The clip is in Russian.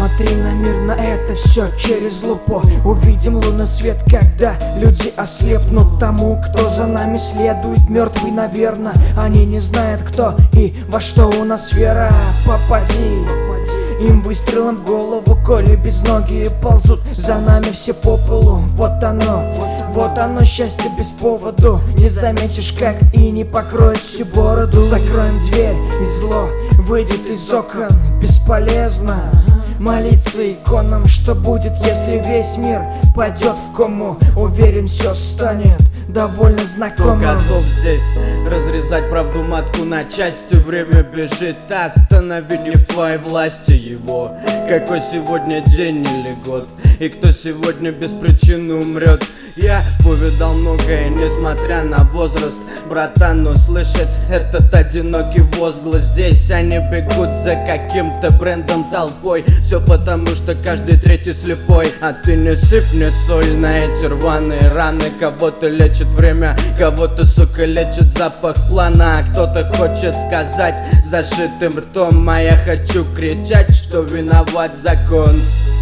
Смотри на мир, на это все через лупу. Увидим лунный свет, когда люди ослепнут. Тому, кто за нами следует, мертвый, наверно. Они не знают, кто и во что у нас вера. Попади им выстрелом в голову, коли безногие ползут за нами все по полу. Вот оно, счастье без поводу. Не заметишь, как и не покроет всю бороду. Закроем дверь, и зло выйдет из окон. Бесполезно молиться иконам. Что будет, если весь мир пойдет в кому? Уверен, все станет довольно знакомым. Кто готов здесь разрезать правду матку на части? Время бежит, остановить не в твоей власти его. Какой сегодня день или год? И кто сегодня без причины умрет? Я повидал многое, несмотря на возраст. Братан услышит этот одинокий возглас. Здесь они бегут за каким-то брендом толпой. Все потому, что каждый третий слепой. А ты не сыпь мне соль на эти рваные раны. Кого-то лечит время, кого-то, сука, лечит запах плана. А кто-то хочет сказать зашитым ртом, а я хочу кричать, что виноват закон.